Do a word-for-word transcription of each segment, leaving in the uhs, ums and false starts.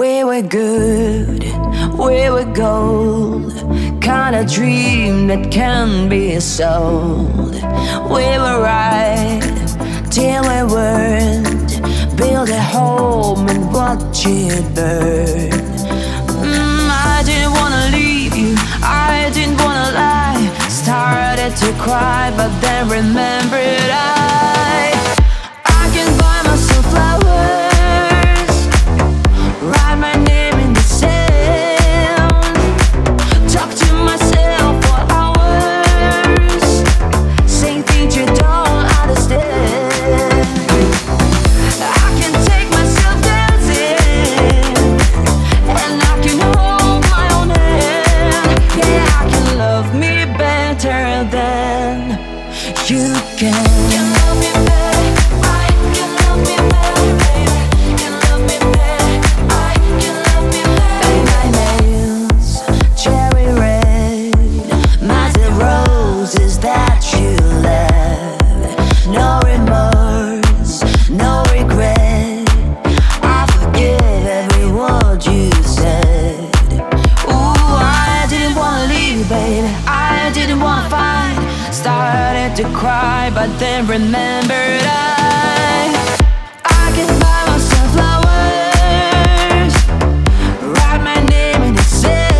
We were good, we were gold, kind of dream that can be sold. We were right till we weren't, build a home and watch it burn. mm, I didn't wanna leave you, I didn't wanna lie. Started to cry but then remembered I I can buy myself flowers, write my name in the sand, talk to myself for hours, saying things you don't understand. I can take myself dancing, and I can hold my own hand. Yeah, I can love me better than you can. You love me better, I can love me better, baby. Can love me better, I can love me better. My nails, cherry red, my roses that you left. No remorse, no regret. I forgive every word you said. Ooh, I didn't wanna leave, baby, I didn't wanna fight. Started to cry but then remembered I I can buy myself flowers, write my name in the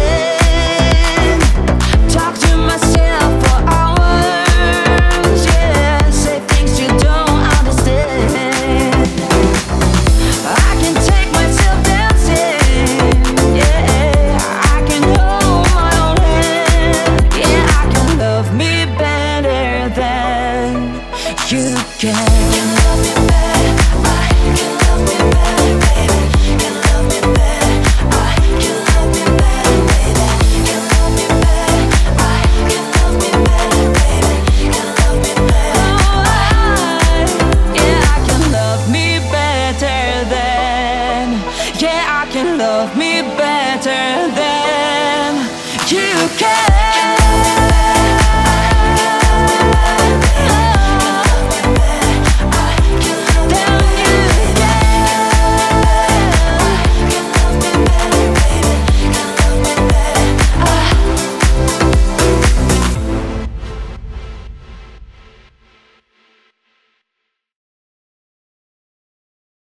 sand, talk to myself for hours, yeah, say things you don't understand. I can take myself dancing, yeah, I can hold my own hand. Yeah, I can love me better than you can. Can love me better, I can love me better, baby. Can love me better, I can love me better, baby. Can love me better, I can love me better, baby. Can love me better, oh, I, yeah, I can love me better than, yeah, I can love me better than you can.